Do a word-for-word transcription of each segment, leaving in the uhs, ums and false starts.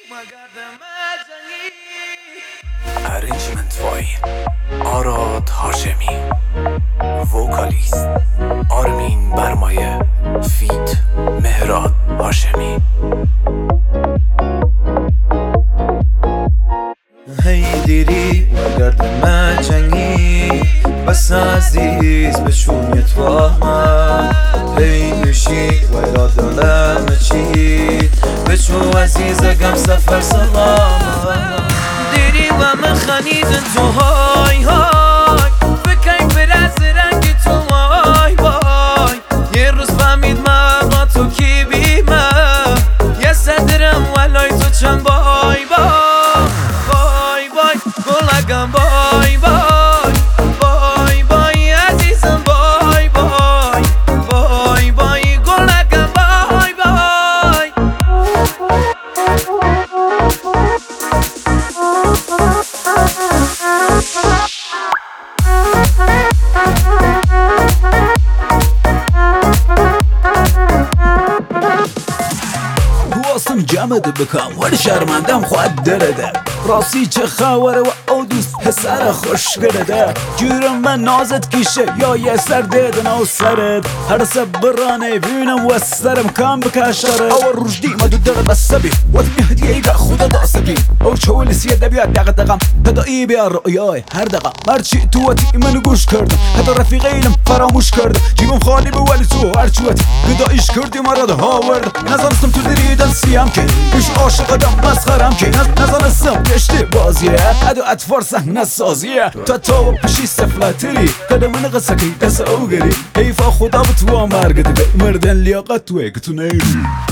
Arrangement by Arad Hashemi. Vocalist Armin Barmaye. Feat Mehrad Hashemi. هی دیری گردم جنگی بس عزیز بشونی تو من هی میشی و یادم چی بچو عزیزگم سفر سلام دیری و من خنیدن تو های های فکر پر از رنگ تو وای وای یه روز فهمید من با تو کی بیمم یه صدرم ولای تو چند بای بای گلگم بای بای بای بای عزیزم بای بای بای بای گلگم بای بای خواستم جمعت بکن ولی شرمندم خواهد درده راستی چه خبره و او دوست پسر خوش کرده جورم من نازت کیشه یا یه سر دیدن او سرت هر سبرانه بینم و سرم کام بکشاره او رجدی ما دو در بسبی و دمی هدیه ایگه خدا داسبی او چولی سیه دبیاد دقا دقم تدایی بیا رؤیای هر دقا مرچی تو واتی منو گوش کردم حتی رفیقینم فراموش کردم جیبم خالی به ولی تو هرچی واتی گدایش کردی مراد هاورد نزانستم تو دریدن سیام که ایش عاشق دم مسخرم که نزانستم گشتی بازیه ادو اتفار صحنه سازیه تا تو پشی سفلاتری قدم من قصه کی دست او گری حیفا خدا به تو مرگ دیگه مردن لیاقت توی که تو نیری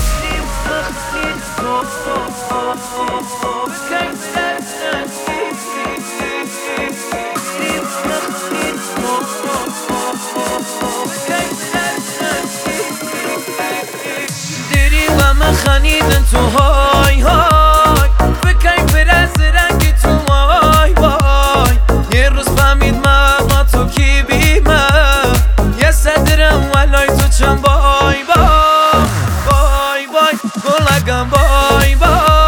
من خنیدن تو های های فکر پر از رنگ تو وای وای یه روز فهمید من با تو کی بیمم یه صدرم ولای تو چند بای بای بای بای گلگم بای بای